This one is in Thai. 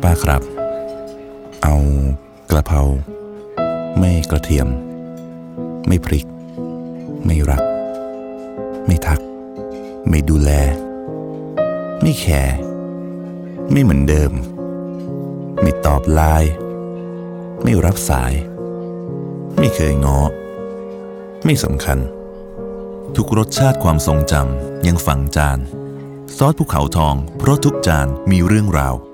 ป้าครับเอากระเพราไม่กระเทียมไม่พริกไม่รักไม่ทักไม่ดูแลไม่แคร์ไม่เหมือนเดิมไม่ตอบไลน์ไม่รับสายไม่เคยง้อไม่สำคัญทุกรสชาติความทรงจำยังฝังจานซอสภูเขาทองเพราะทุกจานมีเรื่องราว